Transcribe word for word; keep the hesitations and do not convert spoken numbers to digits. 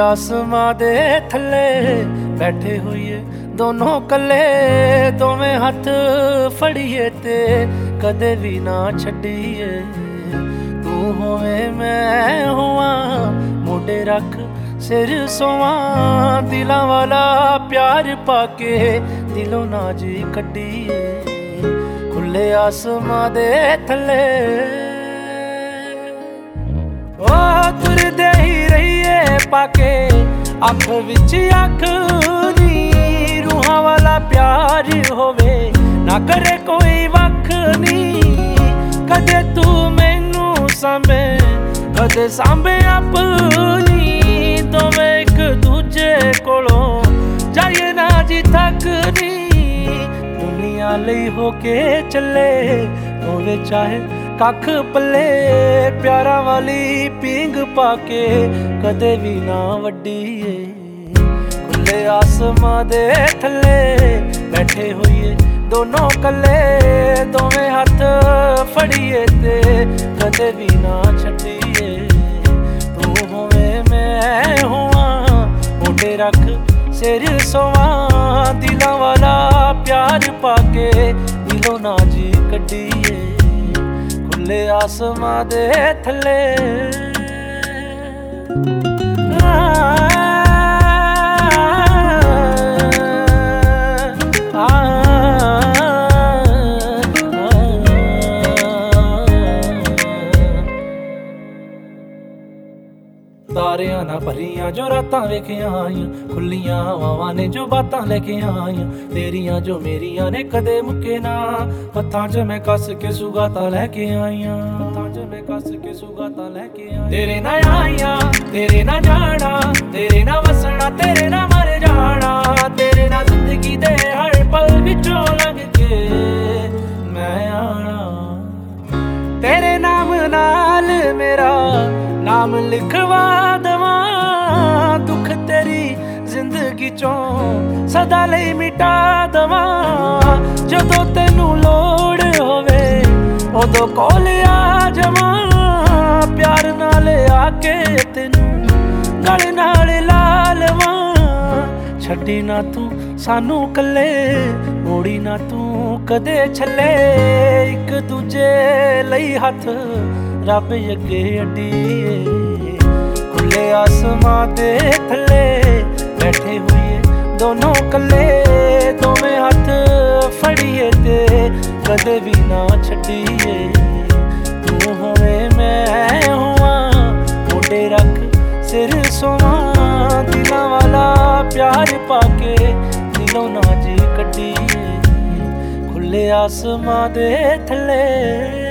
आसमां दे थल्ले बैठे होइए दोनों कल्ले, दोवें हथ फड़िए ते कदे भी ना छड्डीए। तू होवे मैं होवां मोढे रख सिर सोवां, दिलां वाला प्यार पाके दिलों ना जी कड्डीए। खुले आसमां दे थल्ले ओ तुरदे ही रहिए पाके अख विच अख नी, रूहां वाला प्यार होवे ना करे कोई वख नी। कदे तू मैनू सांभे कदे सांभे अपनी, दोवें एक दूजे कोलों जाइए ना जी थक नी। दुनिया लई होके चले होवे चाहे कख पल्ले, प्यारा वाली पींग पाके कदे भी ना वड्डीए। खुले आसमां दे थल्ले बैठे होइए दोनों कल्ले, दोवें हथ फड़िए ते कदे भी ना छड्डीए। तू होवे मैं होवां मोढे रख सिर सोवां, दिलां वाला प्यार पाके दिलों ना जी कड्डीए। खुले आसमां दे थल्ले तारियां ना भरियां जो रातां वेखियां आईयां, खुलियां हवावां ने जो बातां लेके आईयां, तेरियां जो मेरियां ने कदे मुक्के ना। हत्थां च मैं कस के सुगातां लैके आईयां, हत्थां च मैं कस के सुगातां लैके आईयां। तेरे ना आईयां तेरे ना जाना, तेरे ना वसना तेरे ना मर जाना, तेरे ना जिंदगी दे हर पल विचों लंघ के मैं आना। तेरे नाम नाल मेरा नाम लिखवा दवां, दुख तेरी जिंदगी चों सदा लई मिटा दवां। जदों तैनू लोड़ होवे उदों कोल आ जावां, प्यार नाल आके तैनू गल नाल ला लवां। छड्डी ना तू सानू कल्ले, मोड़ी ना तू कदे छल्ले, इक दूजे लई हथ रब अगे अड्डीए। खुले आसमां दे थल्ले बैठे होइए दोनों कल्ले, दोवें हथ फड़िए ते कदे भी ना छड्डीए। तू होवे मैं होवां मोढे रख सिर सोवां, दिलां वाला प्यार पाके दिलों ना जी कड्डीए। खुले आसमां दे थल्ले